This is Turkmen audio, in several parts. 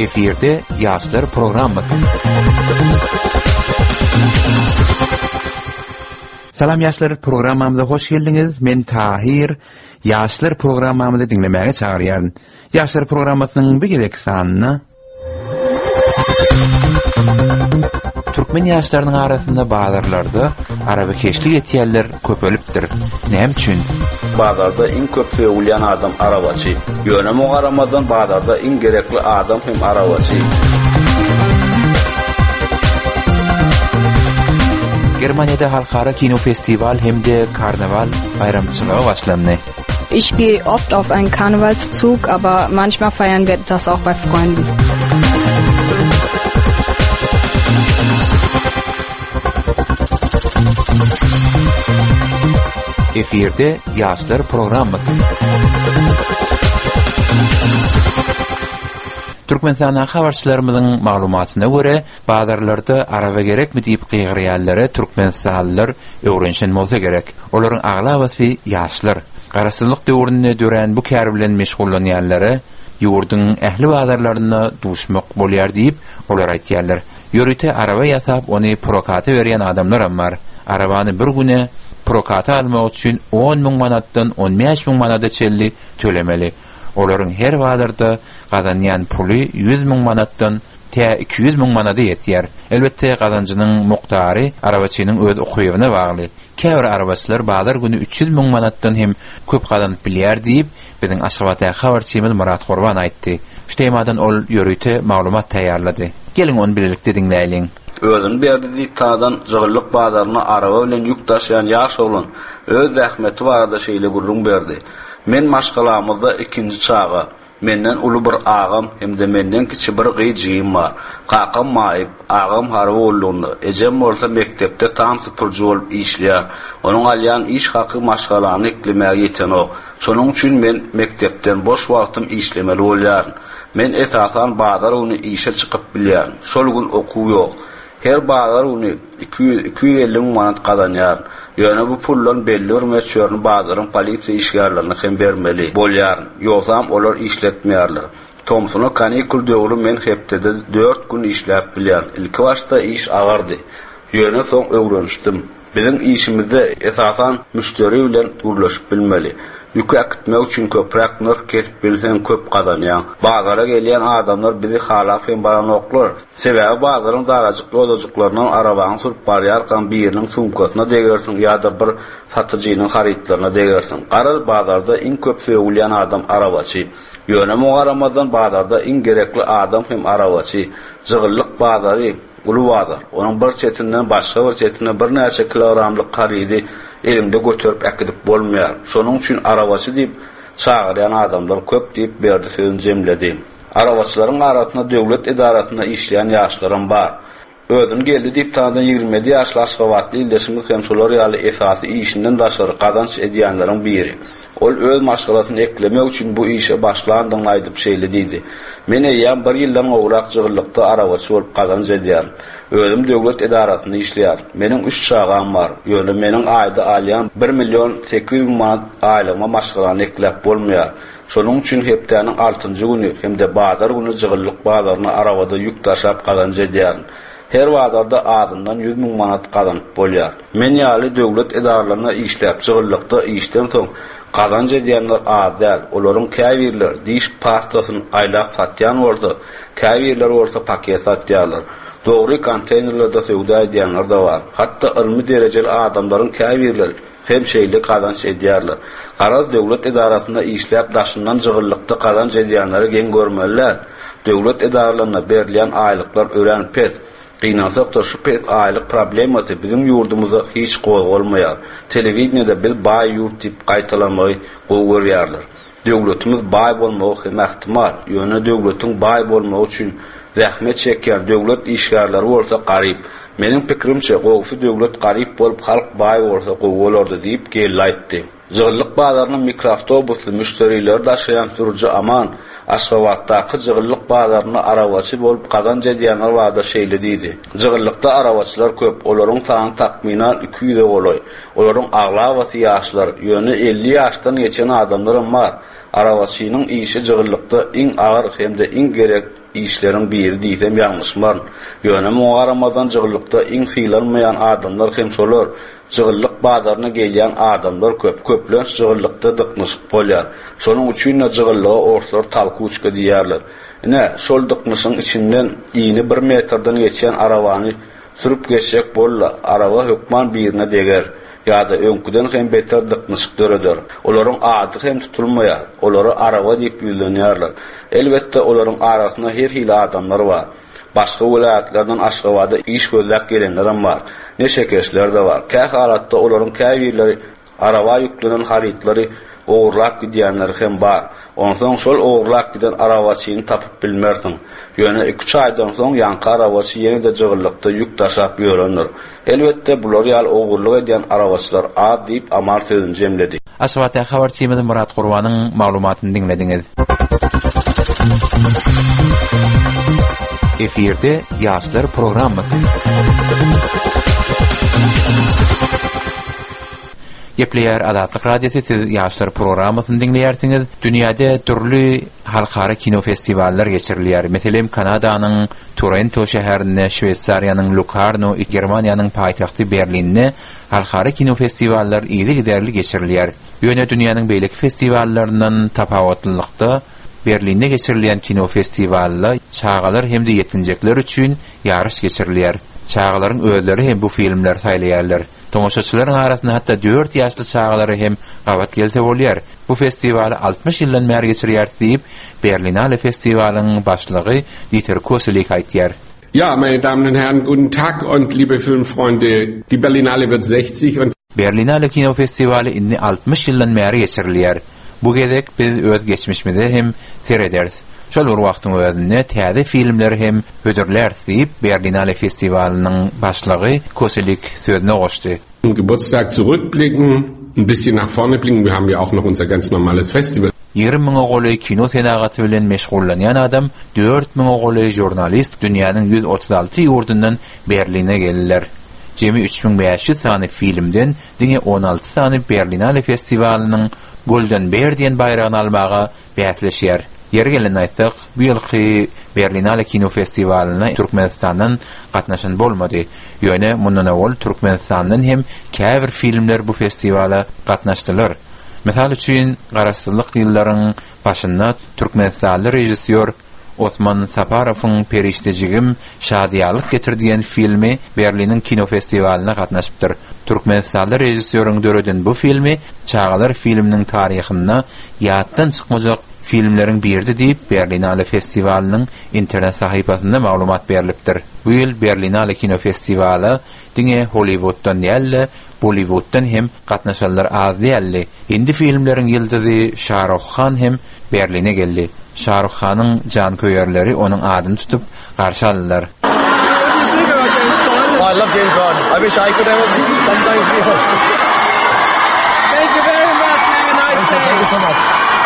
Efirde Ýaşlar programmasy. Salam ýaşlar, programmamyza hoş geldiňiz. Men Tahir. Ýaşlar programmamyzy dinlemäge çagyrýan. Ýaşlar programmasynyň bir gerek sanyna Türkmen ýaşlarynyň arasynda bazarlarda arabakeşlik etýärler köpelipdir. Näme üçin? Bazarda iň köp söýülýän adam arabaçy. Ýöneme garamadan bazarda iň gerekli adam hem arabaçy. Germaniýada halkara kino festival hemde karnaval bayramçylygy başlandy. Ich gehe oft auf einen Karnevalszug, aber manchmal feiern wir das auch bei Freunden. Efirde Ýaşlar programmasy. Türkmenistan habarçylarymyzyň maglumatyna görä, bazarlarda araba gerekmi diýip gygyrýarlary türkmenistanlylar öwrenşen bolsa gerek. Olaryň aglabasy ýaşlar. Garasylyk döwründe dören bu kär bilen meşgullanýanlary ýurdun ähli bazarlaryna duşmak bolýar diýip olar aýtýarlar. Ýörüte araba ýasap ony prokata berýän adamlar bar. Arabany bir güne prokata almak üçin 10.000 manatdan 15.000 manata çelli tölemeli. Olaryň her bazarda gazanýan puly 100.000 manatdan 200.000 manata ýetýär. Elbetde gazanjynyň muktary arabaçynyň öz okuwyna bagly. Käbir arabaçylar bazar güni 300.000 manatdan hem köp gazanyp bilýär diýip biziň Aşgabatda habarçymyz Murat Gorban aýtdy. Şeýmadan ol ýörüte maglumat taýýarlady. Geliň onu birlikde dinläýin. Özün berdiği tadan jygyrlyk bazaryna araba bilen ýük taşıyan ýaş oglan öz zähmeti barada şeýle gurrun berdi. Men maşgalamyzda ikinji çaga, menden uly bir agam hemde menden kiçi bir gyjyym bar. Kakam maýyp, agam harby boldy. Ejem bolsa mektepde tam süpürji bolup işleýär. Onuň alýan iş haky maşgalany eklemäge ýetenok. Şonuň üçin men mektepden boş wagtym işlemeli bolýar. Men esasan bazar uny işe çykyp bilýär. Şol gün okuw ýok. Her bazar uny 250 manat gazanýar. Ýöne bu pullan belli bir meçhörni bazaryň polisiýa işgärlerine hem bermeli bolýar. Ýoksam olar işletmeýärler. Tomsuna kanikul döwrü men hepdede 4 gün işläp bilýär. Ilki başda iş agardy. Ýöne soň öwrenişdim. Biziň işimizde esasan müşteri bilen gurlaşyp bilmeli. Ýükü akıtmak üçin köprek nır kesip bilsen köp gazanýan. Bazara gelýän adamlar bizi halap hem baranoklar. Sebäbi bazaryň darajykly odajyklarynyň arabany sürüp barýarkan biriniň sumkasyna degersiň ýa-da bir satyjynyň harytlaryna degersiň. Garaz bazarda iň köp söýülýän adam arabaçy. Ýöneme garamadan bazarda iň gerekli adam hem arabaçy. Jygyrlyk bazary uly bazar. Onuň bir çetinden başga bir çetine bir näçe kilogramlyk garydy elimde götürüp äkidip bolmaýar. Şonuň üçin arabaçy diýip çagyrýan adamlar köp diýip berdi sözün jemledi. Arabaçylaryň arasynda döwlet edarasynda işleýän ýaşlarym bar. Özüň geldi diýip taýdan 27 ýaşly Aşgabatly ildeşimiz hem şolar ýaly esasy işinden daşary gazanç edýänleriň biri. Ol öz maşgalasyny eklemek üçin bu işe başlandygyny aýdyp şeýle diýdi. Men ýa bir ýyldan gowrak jygyrlykda arabaçy bolup gazanç edýär. Özüm döwlet edarasynda işleýär. Meniň 3 çagam bar. Ýöne meniň aýda alýan 1.800.000 manat aýlyma maşgalany eklep bolmaýar. Şonuň üçin hepdeniň 6-njy güni hemde bazar güni jygyrlyk bazaryna arabada ýük taşap gazanç edýär. Her bazarda azyndan 100.000 manat gazanyp bolýar. Men ýaly döwlet edaralaryna işläp jygyrlykda işden soň gazanç edýänler az däl. Olaryň käbirler diş pastasyny aýlap satýan boldy. Käbirler bolsa paket satýarlar. Dogry konteynerlerde söwda edýänler de bar. Hatda ilmi derejeli adamlaryň käbirler hem şeýle gazanç edýärler. Garaz döwlet edarasynda işläp daşyndan jygyrlykda gazanç edýänleri geň görmeliler. Döwlet edaralaryna berilýän aýlyklar örenip pes. Gynansak da şu pes aýlyk problemasy bizim ýurdumyzda hiç gowgolmaýar. Telewizionyada biz baý ýurt diýip gaýtalamagy gowgurýarlar. Döwletimiz baý bolmagy hem ähtimal. Ýöne döwletiň baý bolmagy üçin zähmet çekýän döwlet işgärleri bolsa garyp. Meniň pikirimçe gowsy döwlet garyp bolup halk baý bolsa gowgolardy diýip gel aýtdy. Jygyrlyk bazarynyň mikroawtobusly müşteriler daşaýan sürüji Aman Aşgabatdaky jygyrlyk bazaryna arabaçy bolup gazanç edýänler barda şeýle diýdi. Jygyrlykda arabaçylar köp, olaryň sany takminan 200 bolay. Olaryň aglabasy ýaşlar, ýöne 50 ýaşdan geçen adamlar bar. Arawaçynyň işi jygylykda iň agyr hemde iň gerek işlerin biri diýsem ýalňyşmar. Ýöne muňa garamadan jygylykda iň sylanmaýan adamlar hem şolar. Jygyllyk bazaryna gelýän adamlar köplen jygylykda dyknyşyk bolýar. Şonuň üçin jygyllyga ortalar talkuçka diýerler. Ine şol dyknyşyň içinden iňi 1 metrden geçen arabany sürüp geçek bolla, araba hökman birine deger. Ýa-da öňküden hem beter dyknyşyk döreder. Olaryň ady hem tutulmaýar. Olary araba diýip bilinýärler. Elbetde olaryň arasynda her hili adamlar bar. Başga welaýatlardan Aşgabatda iş gözläp gelenler hem bar. Neşe keşler de bar. Käh halatda olaryň käbirleri araba ýüklenen harytlary oğurlap gidiyenler hem bar. Ondan şol oğurlap giden arabaçyny tapyp bilmersiň. Ýöne 2 aýdan soň ýanky arabaçy ýene-de jygylykda ýük taşap ýörenler. Elbetde bular ýaly oğurlyk eden arabaçylar ad diýip amal sözüni jemledi. Aşgabat habarçymyz Murat Gurbanyň maglumatyny dinlediňiz. Efirde Ýaşlar programmasy. Gepleýär Adatlyk radiosu, siz Ýaşlar programasyny dinleýärsiňiz. Dünýäde türlü halkara kino festiwaller geçirilýär. Meselem Kanadanyň Toronto şäherinde, Şwetsariýanyň Locarno, Germaniýanyň paýtagty Berlinde halkara kino festiwaller ýyly giderli geçirilýär. Ýöne dünýäniň beýleki festiwallarinden tapawutlykda Berlinde geçirilýän kino festiwalda çağalar hem de ýetinjekler üçin ýarış geçirilýär. Çağalaryň özleri hem bu filmler saýlaýarlar. Tomoşaçylaryň arasynda hatda 4 ýaşly çağalary hem gabat gelse bolýar. Bu festiwal 60 ýyldan bäri geçirýär diýip Berlinale Festiwaliň başlygy Dieter Koselik aýtýar. Ja, meine Damen und Herren, guten Tag und liebe Filmfreunde. Die Berlinale wird 60 und Berlinale Kino Festivali inni 60 ýyldan bäri geçirilýär. Bu gezek biz öz geçmişimizde hem serederiz. Şol bir wagtyň özünde täze filmler hem hödürler diýip Berlinale Festiwalinyň başlygy Koselik sözüne goşdy. Geburtstag zurückblicken, ein bisschen nach vorne blicken. Wir haben ja auch noch unser ganz normales Festival. 20.000 goly kino senagaty bilen meşgullanýan adam, 4.000 goly jurnalist dünýäniň 136 ýurdundan Berline geldiler. Jemi 3500 sany filmden diňe 16 sany Berlinale Festiwalinyň Golden Bear diýen bayragyny almaga bätleşýär. Yer gelen aýtsak, bu ýylky Berlinale Kino Festiwalina Türkmenistandan gatnaşan bolmady. Ýöne mundan awal Türkmenistandan hem käbir filmler bu festiwala gatnaşdylar. Mesal üçin garaşsyzlyk ýyllaryň başynda Türkmenistanly rejissor Osman Saparowyň Periştejigim şadiýalyk getirdiýen filmi Berlinin Kino Festiwalina gatnaşypdyr. Türkmenistanly rejissöriň döreden bu filmi çağalar filminiň taryhynda ýatdan çykmajak filmlerin birdi diýip Berlinale Festiwalinyň internet sahypasynda maglumat berilipdir. Bu ýyl Berlinale Kino Festiwali diňe Hollywooddan ýaly Bollywooddan hem gatnaşanlar az ýaly. Hindi filmleriň ýyldyzy Shah Rukh Khan hem Berline geldi. Shah Rukh Khanyň jan köýerleri onuň adyny tutup garşy aldylar. I love James Bond. I wish I could ever sometimes be home. Thank you very much. Have a nice day. Thank you so much.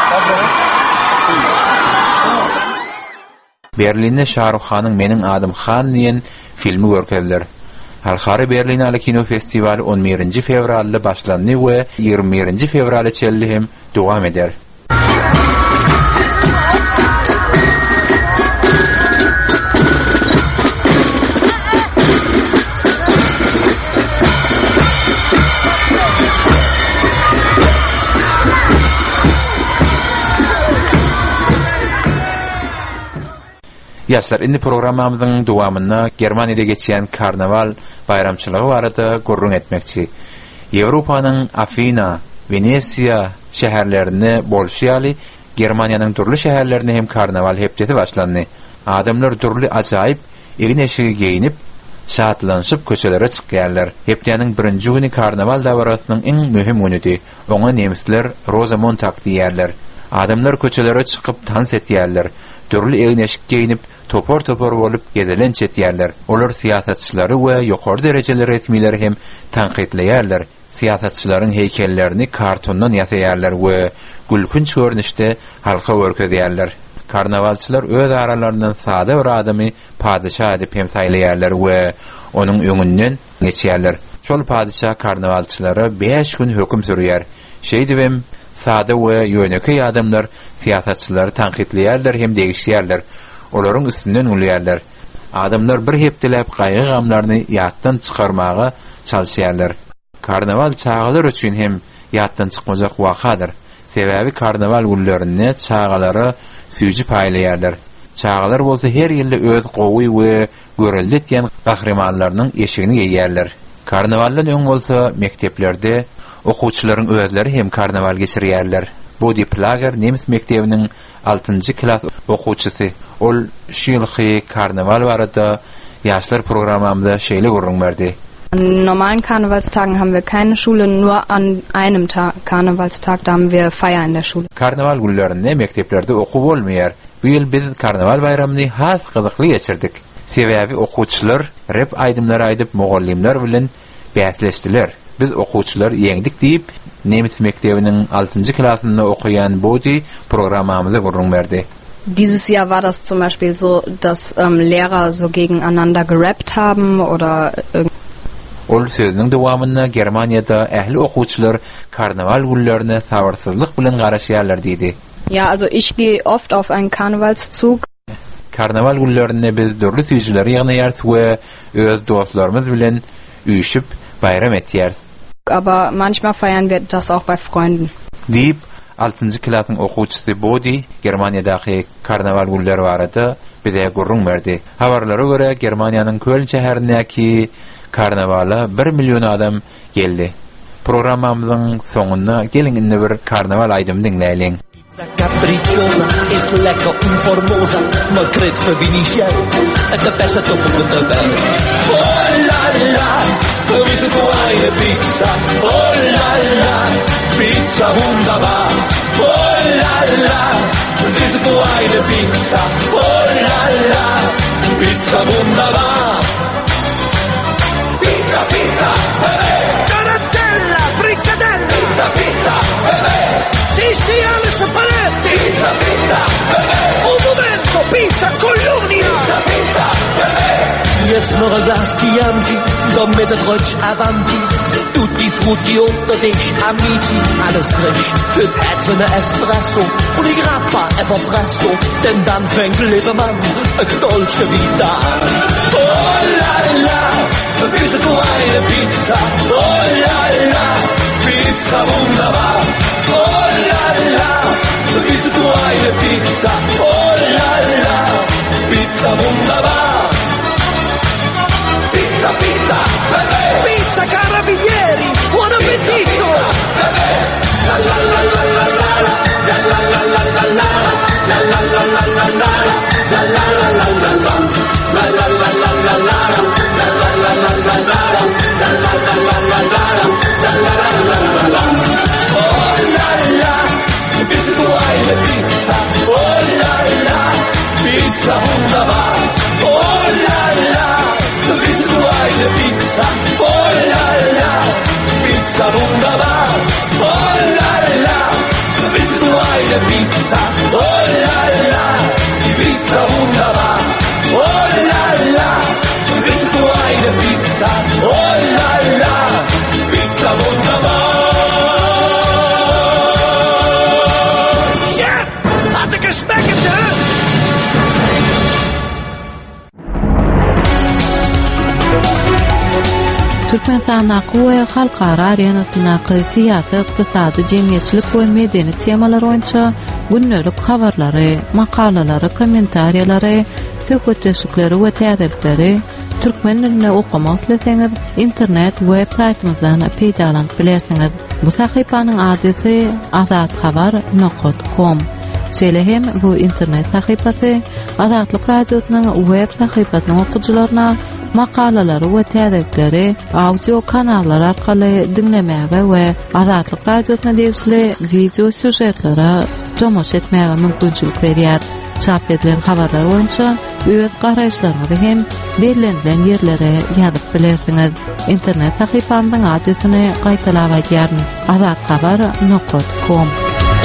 Berlinde Shah Rukh Khanyň Meniň adym Khan diýen filmi görkezdiler. Halkara Berlinale Kino Festivali 11 fevralda başlandy we 21 fevralda çelli hem dowam eder. Ýaşlar, indi programmamyzyň dowamyna Germaniýada geçýän karnaval bayramçylygy barada gurrun etmekçi. Ýewropanyň Afina, Venesiýa şäherlerini bolşýaly Germaniýanyň turly şäherlerinde hem karnaval hepdeti başlandy. Adamlar turly ajaýyp egin eşigi geyinip şatlanyşyp köçelere çykýarlar. Hepdeniň birinji güni karnaval dawrasynyň iň möhüm günüdi. Oňa nemisler Rosenmontag diýerler. Adamlar köçelere çykyp dans etýärler. Türlü egin eşik geyinip topor bolup gedelen çetýärler. Olar siýasatçylary we ýokary derejeli resmileri hem tanqidleýärler. Siýasatçylaryň heykellerini kartondan ýasaýarlar we gülkünç görnüşde halka görkezýärler. Karnavalçylar öz aralaryndan sada bir adamy padyşa edip hem saýlaýarlar we onuň öňünden geçýärler. Şol padyşa karnavalçylary 5 gün höküm sürýär. Şeýdibem sade we ýöneki adamlar siýasatçylary tanqidleýärler hem degişýärler. Olaryň üstünden ulýarlar. Adamlar bir hepdelep gaýgy gamlaryny ýatdan çykarmaga çalışýarlar. Karnaval çağalar üçin hem ýatdan çykmajak wakadyr. Sebäbi karnaval günlerini çağalara süýji paýlaýarlar. Çağalar bolsa her ýylda öz gowy we göreldi diýen gahrymanlarynyň eşigini ýeýärler. Karnavaldan öň bolsa mekteplerde okuwçylaryň özleri hem karnaval geçirýärler. Bodi Plager Nemis mektebiniň 6-njy klas okuwçysy. Ol şu ýylky karnaval barada ýaşlar programamda şeýle görüň berdi. An normalen Karnevalstagen haben wir keine Schule, nur an einem Karnevalstag, da haben wir Feier in der Schule. Karnaval günlerinde mekteplerde okuw bolmaýar. Bu ýyl biz karnaval bayramyny has gyzykly geçirdik. Sebäbi okuwçylar rep aýdymlary aýdyp mugallimler bilen bäsleşdiler. Biz okuwçylar ýeňdik diýip Nemis mektebiniň 6-njy klasyny okuyan Bodi programamyza görüň berdi. Dieses Jahr war das zum Beispiel so, dass Lehrer so gegeneinander gerappt haben oder Ol sözüniň dowamynda Germaniýada ähli okuwçylar karnaval günlerini sabarsyzlyk bilen garaşýarlar diýdi. Ja, also ich gehe oft auf einen Karnevalszug. Karnaval günlerini biz dörli süýjüleri ýygnaýarys we öz dostlarymyz bilen üýşüp bayram etýäris. Aber manchmal feiern wir das auch bei Freunden. Diýip 6-njy klasyň okuwçysy Bodi Germaniýadaky karnaval günleri barada bize görüň berdi. Habarlara görä Germaniýanyň Köln şäherindäki karnavala 1 milyon adam geldi. Programamyzyň soňunda gelin indi bir karnaval aýdymy dinleýilen. Capricciosa, ist lecker und formosa, man kriegt für wenig Geld, der beste Tofu in der Welt. Oh la la, wir sind nur eine Pizza, oh la la, Pizza wunderbar. Oh la la, wir sind nur eine Pizza, oh la la, Pizza wunderbar. Pizza, Pizza, Tarantella, Fricadella, Pizza, Pizza, sì, alles Paletti. Pizza, Pizza, un momento, pizza con l'unia. Pizza, Pizza, jetzt noch ein Glas Chianti, damit der Rutsch avanti. Tutti frutti unter dich, amici, alles frisch. Für Herz und Espresso und die Grappa einfach presto, denn dann fängt Lebermann ein Dolce Vita an. Oh la la, wir sind nur eine Pizza. Oh la la, Pizza wunderbar. Oh la la, wir sind nur eine Pizza. Oh la la, Pizza wunderbar. Pizza, Pizza, Pizza Carabinieri, buon appetito. La la la la la la, la la la la la la, la la la la la la, la la la la la la, la la la la la la, la la la la la la, la la la la la la, la la la la la la. Oh la la, bist du eine Pizza? Oh la la, Pizza wunderbar. Oh la la, bist du eine Pizza? Oh la la, Pizza wunderbar. Oh la la, bist du eine Pizza? Oh la la, Pizza wunderbar. Oh la la, bist du eine Pizza? Oh la la, Pizza wunderbar. Chef, hat er geschmeckt, ne? Türkmenistan'daki we halkara arenasyndaki siýasy, ykdysady, jemgyýetçilik we medeni temalar boýunça günnelik habarlary, makalalary, kommentariýalary, söhbetleşikleri we täzelikleri türkmen dilinde okumak ileseňiz internet web saytymyzdan peýdalanyp bilersiňiz. Bu sahypanyň adresi azathabar.com. Şeýle hem bu internet sahypasy Azatlyk radiosynyň web sahypasynyň okuwçylaryna makalalary we täzelikleri audio kanallar arkaly dinlemäge we Azatlyk radiosyna degişli video süjetlere tomoş etmäge mümkinçilik berýär. Çap edilen habarlar boýunça öz garaşlaryňyzy hem berilen ýerlere ýazyp bilersiňiz. Internet sahypamyň adresyny gaýtalap aýdýaryn: azathabar.com.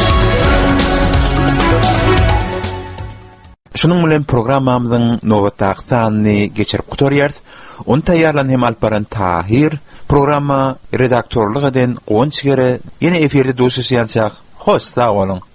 Şunun bilen programmamyzyň nowatdaky sanyny geçirip gutarýarys. Onu taýýarlan hem Alparan Tahir, programma redaktorlyk eden Gonç Gere ýene eferde doşuşýançak. Hoş, sağ olun.